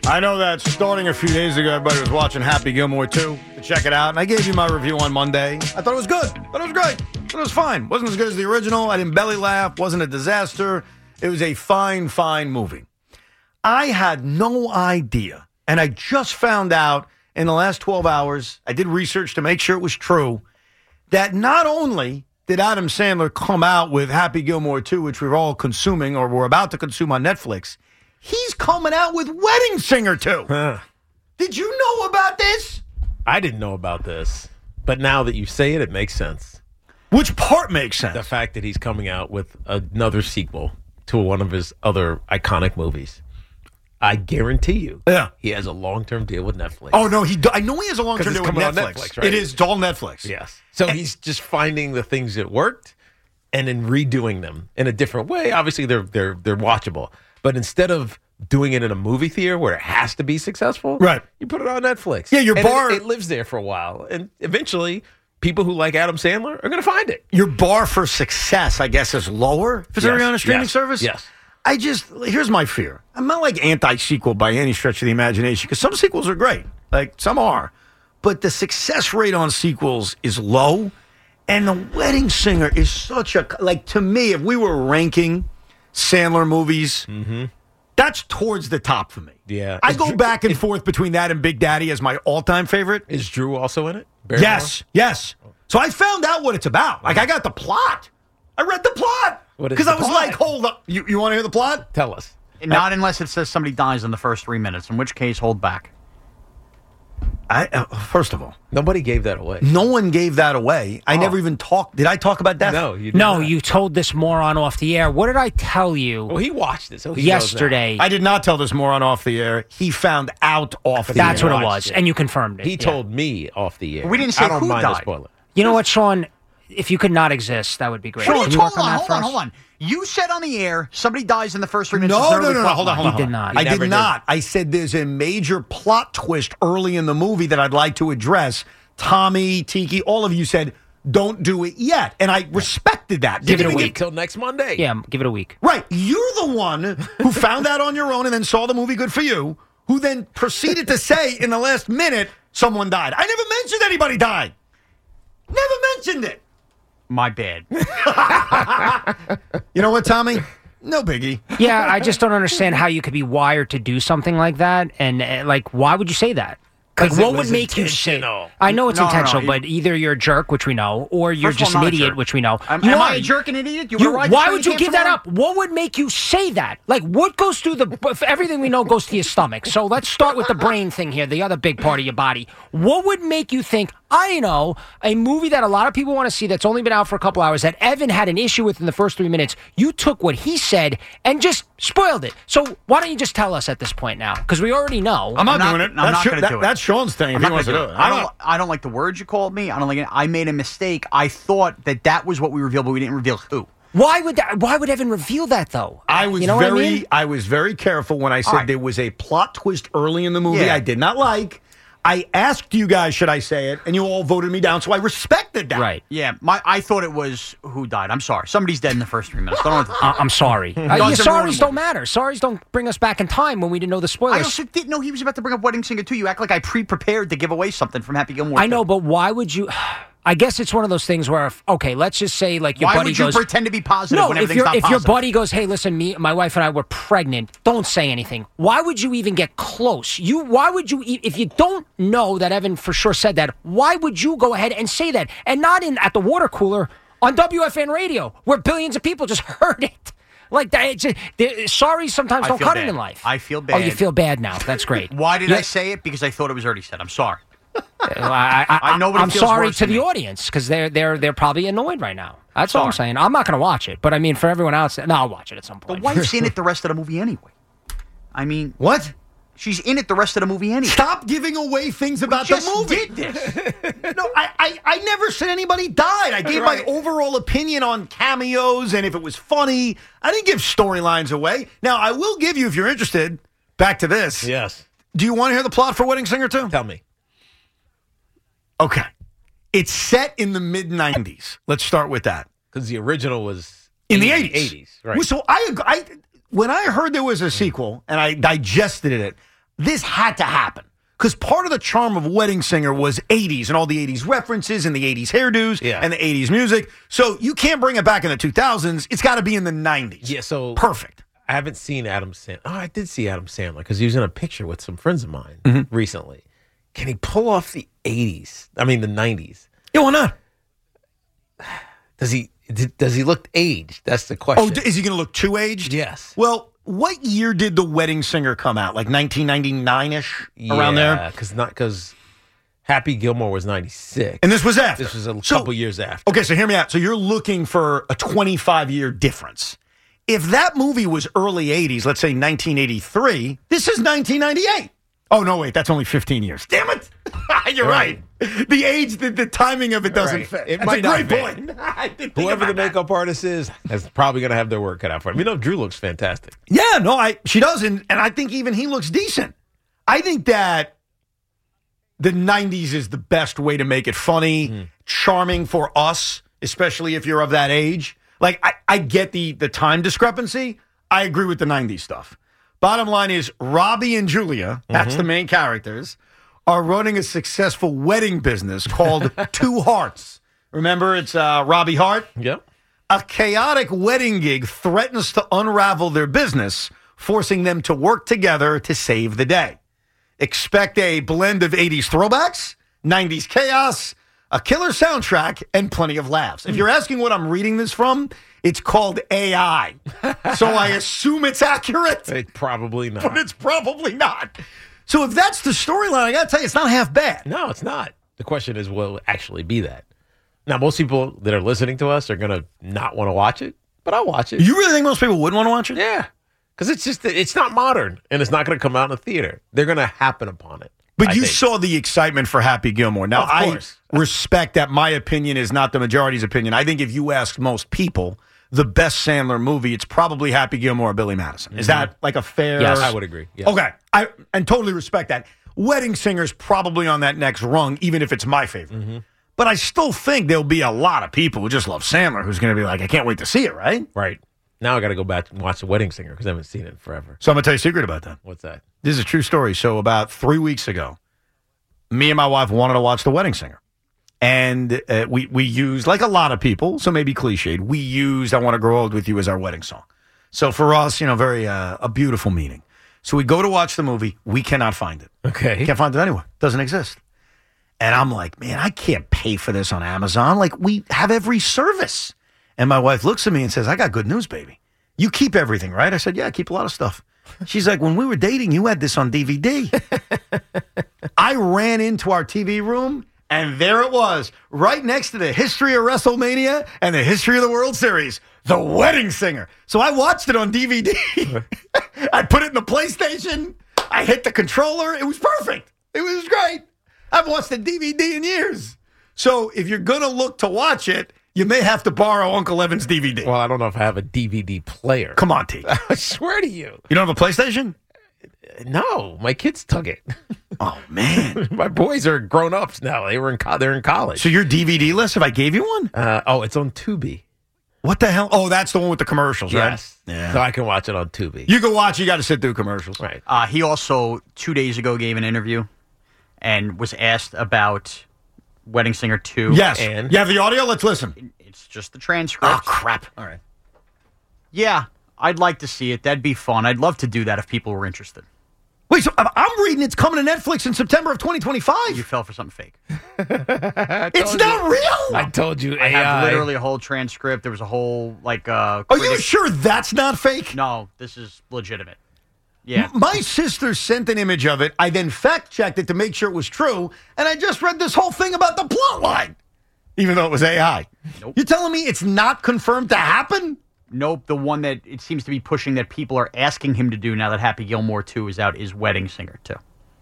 I know that starting a few days ago, everybody was watching Happy Gilmore 2 to check it out, and I gave you my review on Monday. I thought it was good. I thought it was great. I thought it was fine. Wasn't as good as the original. I didn't belly laugh. Wasn't a disaster. It was a fine, fine movie. I had no idea, and I just found out in the last 12 hours, I did research to make sure it was true, that not only did Adam Sandler come out with Happy Gilmore 2, which we're all consuming or we're about to consume on Netflix, he's coming out with Wedding Singer 2. Huh. Did you know about this? I didn't know about this, but now that you say it, it makes sense. Which part makes sense? The fact that he's coming out with another sequel to one of his other iconic movies. I guarantee you, he has a long-term deal with Netflix. Oh, no, I know he has a long-term deal with Netflix. Right? It is all Netflix. Yes. So he's just finding the things that worked and then redoing them in a different way. Obviously, they're watchable. But instead of doing it in a movie theater where it has to be successful, right? You put it on Netflix. Yeah, your bar... It lives there for a while. And eventually, people who like Adam Sandler are going to find it. Your bar for success, I guess, is lower if it's already on a streaming service? Yes. Here's my fear. I'm not like anti-sequel by any stretch of the imagination, because some sequels are great. Like, some are. But the success rate on sequels is low, and The Wedding Singer is such a... Like, to me, if we were ranking Sandler movies, that's towards the top for me. Yeah. I go back and forth between that and Big Daddy as my all-time favorite. Is Drew also in it? Yes. So I found out what it's about. Like, I got the plot. I read the plot. Because I was like, hold up. You want to hear the plot? Tell us. Not unless it says somebody dies in the first 3 minutes, in which case, hold back. First of all, nobody gave that away. No one gave that away. I never even talked. Did I talk about that? No, you did No, not. you told this moron off the air. What did I tell you? Well, he watched it, so he yesterday. I did not tell this moron off the air. He found out off the air. That's what it was, and you confirmed it. He told me off the air. We didn't say I don't who mind died. the spoiler. You know what, Sean? If you could not exist, that would be great. Hold Can you work on that on, for us? hold on. You said on the air somebody dies in the first 3 minutes. No. Hold on. He did not. I did not. I said there's a major plot twist early in the movie that I'd like to address. Tommy, Tiki, all of you said, don't do it yet. And I respected that. Give it a week. Till next Monday. Yeah, give it a week. Right. You're the one who found that on your own and then saw the movie, good for you, who then proceeded to say in the last minute someone died. I never mentioned anybody died. Never mentioned it. My bad. You know what, Tommy? No biggie. Yeah, I just don't understand how you could be wired to do something like that. And, why would you say that? Like, what would make you say? I know it's intentional, but either you're a jerk, which we know, or you're just an idiot, which we know. Am I a jerk and an idiot? Why would you give that up? What would make you say that? Like, what goes through everything we know goes to your stomach. So let's start with the brain thing here, the other big part of your body. What would make you think, I know, a movie that a lot of people want to see that's only been out for a couple hours, that Evan had an issue with in the first 3 minutes, you took what he said and just spoiled it. So why don't you just tell us at this point now? Because we already know. I'm not doing it. I'm not going to do it. That's Sean's thing if he wants to do it. I don't like the words you called me. I don't like it. I made a mistake. I thought that was what we revealed, but we didn't reveal who. Why would Evan reveal that, though? I was very careful when I said there was a plot twist early in the movie I did not like. I asked you guys, should I say it, and you all voted me down, so I respected that. Right. Yeah, I thought it was who died. I'm sorry. Somebody's dead in the first 3 minutes. I'm sorry. Your sorries don't matter. Sorries don't bring us back in time when we didn't know the spoilers. I also didn't know he was about to bring up Wedding Singer 2. You act like I pre-prepared to give away something from Happy Gilmore 2. I know, but why would you... I guess it's one of those things where, let's just say, like, your buddy goes... Why would you pretend to be positive when everything's not positive? If your buddy goes, hey, listen, my wife and I were pregnant, don't say anything. Why would you even get close? If you don't know that Evan for sure said that, why would you go ahead and say that? And not at the water cooler on WFN radio, where billions of people just heard it. Like, sorry sometimes don't cut it in life. I feel bad. Oh, you feel bad now. That's great. Why did I say it? Because I thought it was already said. I'm sorry. I'm sorry to the audience because they're probably annoyed right now. That's all I'm saying. I'm not going to watch it, but I mean, for everyone else, I'll watch it at some point. The wife's in it the rest of the movie anyway. I mean, what? She's in it the rest of the movie anyway. Stop giving away things about the movie. Did this? No, I never said anybody died. I gave my overall opinion on cameos and if it was funny. I didn't give storylines away. Now, I will give you, if you're interested, back to this. Yes. Do you want to hear the plot for Wedding Singer 2? Tell me. Okay. It's set in the mid-90s. Let's start with that. Because the original was in the 80s. Right. So when I heard there was a sequel and I digested it, this had to happen. Because part of the charm of Wedding Singer was 80s and all the 80s references and the 80s hairdos and the 80s music. So you can't bring it back in the 2000s. It's got to be in the 90s. Yeah, so perfect. I haven't seen Adam Sandler. Oh, I did see Adam Sandler because he was in a picture with some friends of mine recently. Can he pull off the 80s? I mean, the 90s. Yeah, why not? Does he look aged? That's the question. Oh, is he going to look too aged? Yes. Well, what year did The Wedding Singer come out? Like 1999-ish? Around there? Yeah, because Happy Gilmore was 96. And this was after? This was a couple years after. Okay, so hear me out. So you're looking for a 25-year difference. If that movie was early 80s, let's say 1983, this is 1998. Oh, no, wait, that's only 15 years. Damn it. You're right. The age, the timing of it doesn't fit. It That's might a great not point. fit. I didn't think Whoever the about that. makeup artist is probably going to have their work cut out for him. You know, Drew looks fantastic. Yeah, no, she does, and I think even he looks decent. I think that the 90s is the best way to make it funny, charming for us, especially if you're of that age. Like, I get the time discrepancy. I agree with the 90s stuff. Bottom line is Robbie and Julia, that's the main characters, are running a successful wedding business called Two Hearts. Remember, it's Robbie Hart? Yep. A chaotic wedding gig threatens to unravel their business, forcing them to work together to save the day. Expect a blend of 80s throwbacks, 90s chaos, a killer soundtrack, and plenty of laughs. If you're asking what I'm reading this from, it's called AI. So I assume it's accurate, Probably not. but it's probably not. So if that's the storyline, I got to tell you, it's not half bad. No, it's not. The question is, will it actually be that? Now, most people that are listening to us are going to not want to watch it, but I'll watch it. You really think most people wouldn't want to watch it? Yeah. Because it's not modern, and it's not going to come out in the theater. They're going to happen upon it. But I you think. saw the excitement for Happy Gilmore. Now, Of I course. respect that my opinion is not the majority's opinion. I think if you ask most people the best Sandler movie, it's probably Happy Gilmore or Billy Madison. Is that like a fair... Yes. I would agree. Yes. Okay. And totally respect that. Wedding Singer's probably on that next rung, even if it's my favorite. But I still think there'll be a lot of people who just love Sandler who's going to be like, I can't wait to see it, right? Right. Now I got to go back and watch The Wedding Singer because I haven't seen it in forever. So I'm going to tell you a secret about that. What's that? This is a true story. So about 3 weeks ago, me and my wife wanted to watch The Wedding Singer. And we used, like a lot of people, so maybe cliched, we used I Want to Grow Old With You as our wedding song. So for us, very a beautiful meaning. So we go to watch the movie. We cannot find it. Okay. Can't find it anywhere. Doesn't exist. And I'm like, man, I can't pay for this on Amazon. Like, we have every service. And my wife looks at me and says, I got good news, baby. You keep everything, right? I said, yeah, I keep a lot of stuff. She's like, when we were dating, you had this on DVD. I ran into our TV room, and there it was, right next to the history of WrestleMania and the history of the World Series, The Wedding Singer. So I watched it on DVD. I put it in the PlayStation. I hit the controller. It was perfect. It was great. I've watched the DVD in years. So if you're going to look to watch it, you may have to borrow Uncle Evan's DVD. Well, I don't know if I have a DVD player. Come on, T. I swear to you. You don't have a PlayStation? No, my kids took it. Oh, man. My boys are grown ups now. They're in college. So your DVD list, if I gave you one? It's on Tubi. What the hell? Oh, that's the one with the commercials, right? Yes. Yeah. So I can watch it on Tubi. You can watch, you got to sit through commercials. Right. He also 2 days ago gave an interview and was asked about Wedding Singer 2. Yes. And? You have the audio? Let's listen. It's just the transcript. Oh, crap. All right. Yeah, I'd like to see it. That'd be fun. I'd love to do that if people were interested. Wait, so I'm reading it's coming to Netflix in September of 2025. You fell for something fake. It's not real? I told you, I have AI. literally a whole transcript. There was a whole, Are you sure that's not fake? No, this is legitimate. Yeah. My sister sent an image of it. I then fact-checked it to make sure it was true, and I just read this whole thing about the plot line, even though it was AI. Nope. You're telling me it's not confirmed to happen? Nope, the one that it seems to be pushing that people are asking him to do now that Happy Gilmore 2 is out is Wedding Singer 2.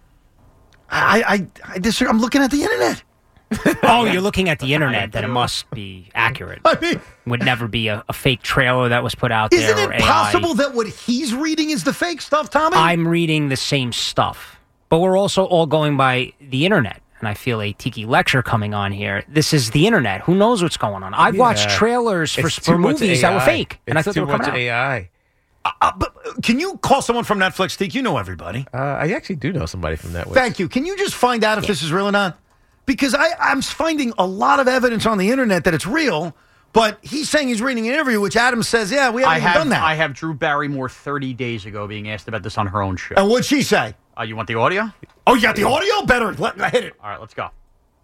I disagree. I'm looking at the internet. Oh, you're looking at the internet, then it must be accurate. I mean, Would never be a fake trailer that was put out there. isn't or it AI. possible that what he's reading is the fake stuff, Tommy? I'm reading the same stuff, but we're also all going by the internet. And I feel a tiki lecture coming on here. This is the internet. Who knows what's going on? I've watched trailers for movies that were fake, and I thought they were coming out. AI. But can you call someone from Netflix, Teak? You know everybody. I actually do know somebody from Netflix. Thank you. Can you just find out if this is real or not? Because I'm finding a lot of evidence on the internet that it's real, but he's saying he's reading an interview, which Adam says, yeah, we haven't even done that. I have Drew Barrymore 30 days ago being asked about this on her own show. And what'd she say? You want the audio? Oh, you got the audio? Better. Hit it. All right, let's go.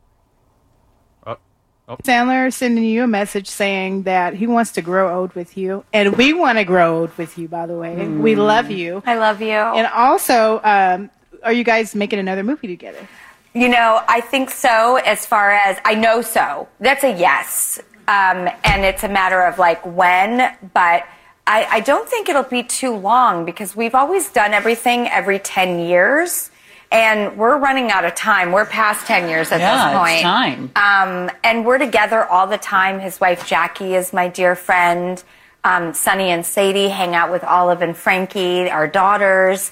Sandler sending you a message saying that he wants to grow old with you, and we want to grow old with you, by the way. We love you. I love you. And also, are you guys making another movie together? You know, I think so, as far as I know so. That's a yes. And it's a matter of like when, but I don't think it'll be too long because we've always done everything every 10 years. And we're running out of time. We're past 10 years at this point. It's time. And we're together all the time. His wife, Jackie, is my dear friend. Sonny and Sadie hang out with Olive and Frankie, our daughters.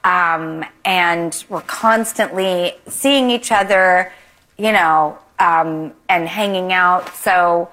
And we're constantly seeing each other, you know, and hanging out. So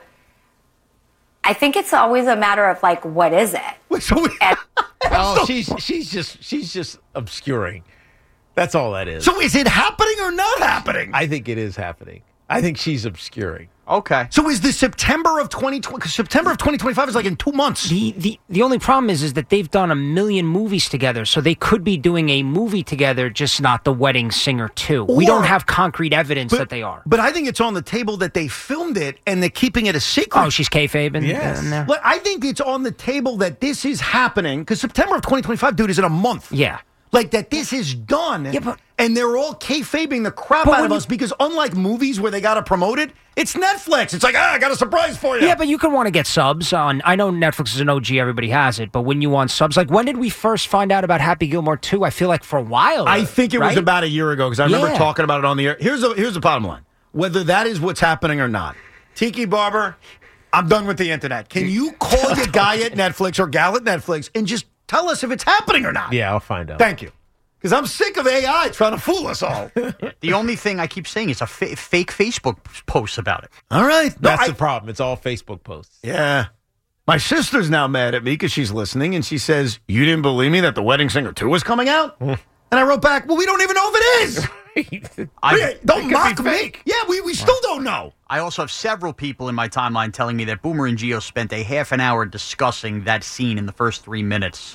I think it's always a matter of, like, what is it? Oh, she's just obscuring. That's all that is. So is it happening or not happening? I think it is happening. I think she's obscuring. Okay. So is this September of 2020? Because September of 2025 is like in 2 months. The only problem is that they've done 1 million movies together, so they could be doing a movie together, just not The Wedding Singer 2. We don't have concrete evidence that they are. But I think it's on the table that they filmed it and they're keeping it a secret. Oh, she's kayfabing? Yes. In there? But I think it's on the table that this is happening because September of 2025, dude, is in a month. Yeah. Like that this is done. Yeah, but- and they're all kayfabing the crap But out when of you- us because unlike movies where they got to promote it, it's Netflix. It's like, I got a surprise for you. Yeah, but you can want to get subs on. I know Netflix is an OG, everybody has it, but when you want subs, like when did we first find out about Happy Gilmore 2? I feel like for a while. I think it was right? about a year ago because I remember Yeah. talking about it on the air. Here's the bottom line. Whether that is what's happening or not, Tiki Barber, I'm done with the internet. Can you call your guy at Netflix or gal at Netflix and just tell us if it's happening or not? Yeah, I'll find out. Thank you. Because I'm sick of AI trying to fool us all. The only thing I keep saying is a fake Facebook posts about it. All right. No, That's the problem. It's all Facebook posts. Yeah. My sister's now mad at me because she's listening and she says, you didn't believe me that The Wedding Singer 2 was coming out? And I wrote back, well, we don't even know if it is. Don't mock me. Yeah, we still don't know. I also have several people in my timeline telling me that Boomer and Gio spent a half an hour discussing that scene in the first 3 minutes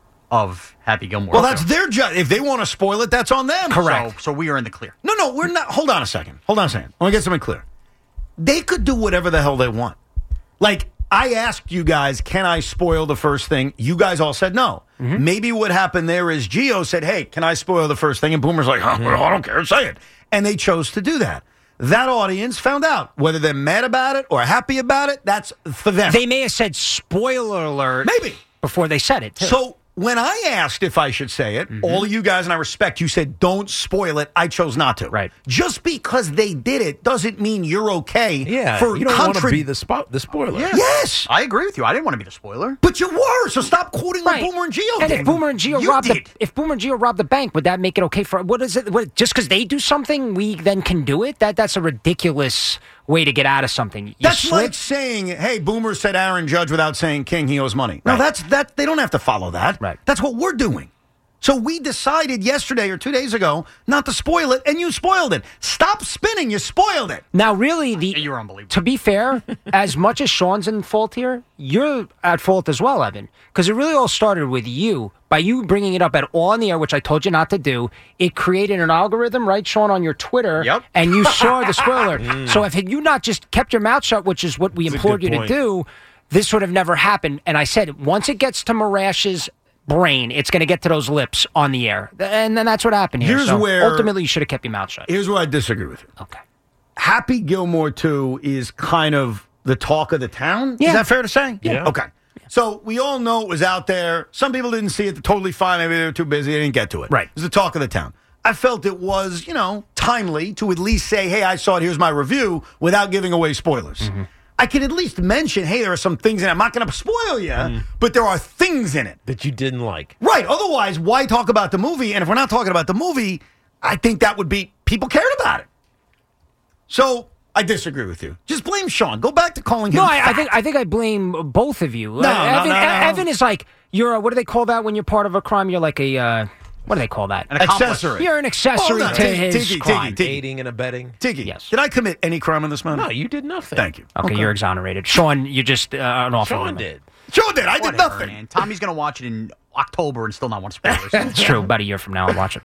of Happy Gilmore. Well, that's their job. If they want to spoil it, that's on them. Correct. So we are in the clear. No, we're not. Hold on a second. I want to get something clear. They could do whatever the hell they want. Like, I asked you guys, can I spoil the first thing? You guys all said no. Mm-hmm. Maybe what happened there is Gio said, hey, can I spoil the first thing? And Boomer's like, well, I don't care. Say it. And they chose to do that. That audience found out. Whether they're mad about it or happy about it, that's for them. They may have said spoiler alert. Maybe. Before they said it, too. So when I asked if I should say it, all of you guys, and I respect, you said don't spoil it. I chose not to. Right. Just because they did it doesn't mean you're okay. Yeah, For you don't want to be the spoiler. Yeah. Yes. I agree with you. I didn't want to be the spoiler. But you were, so stop quoting like Right. Boomer and Gio And did. if Boomer and Gio You robbed did. if Boomer and Gio robbed the bank, would that make it okay for what is it? Just because they do something, we then can do it? That's a ridiculous way to get out of something. You That's slip. like saying, hey, Boomer said Aaron Judge without saying King, he owes money. No, Right. that they don't have to follow that. Right. That's what we're doing. So we decided yesterday or 2 days ago not to spoil it, and you spoiled it. Stop spinning. You spoiled it. Now, really, You're unbelievable. to be fair, as much as Sean's in fault here, you're at fault as well, Evan, because it really all started with you. By you bringing it up at all on the air, which I told you not to do, it created an algorithm, right, Sean, on your Twitter, Yep. and you saw the spoiler. So if you not just kept your mouth shut, which is what we That's a implored good you point. to do, this would have never happened. And I said, once it gets to Marash's brain, it's going to get to those lips on the air. And then that's what happened here. Here's So where- ultimately, you should have kept your mouth shut. Here's where I disagree with you. Okay. Happy Gilmore 2 is kind of the talk of the town. Yeah. Is that fair to say? Yeah. Okay. So we all know it was out there. Some people didn't see it. They're totally fine. Maybe they were too busy. They didn't get to it. Right. It was the talk of the town. I felt it was, timely to at least say, hey, I saw it. Here's my review without giving away spoilers. Mm-hmm. I can at least mention, hey, there are some things in it. I'm not going to spoil you, but there are things in it. That you didn't like. Right. Otherwise, why talk about the movie? And if we're not talking about the movie, I think that would be people cared about it. So I disagree with you. Just blame Sean. Go back to calling him. No, fat. I think I blame both of you. No, Evan, no. Evan is like, You're what do they call that when you're part of a crime? You're like a what do they call that? An accomplice. Accessory. You're an accessory Hold on. to Tiki, his Tiki, crime. Tiki. Aiding and abetting. Tiki, Yes. did I commit any crime in this matter? No, you did nothing. Thank you. Okay, you're exonerated. Sean, you just an awful Sean woman. did. Sure did. I did Whatever, nothing. man. Tommy's going to watch it in October and still not want spoilers. It's true. About a year from now, I'll watch it.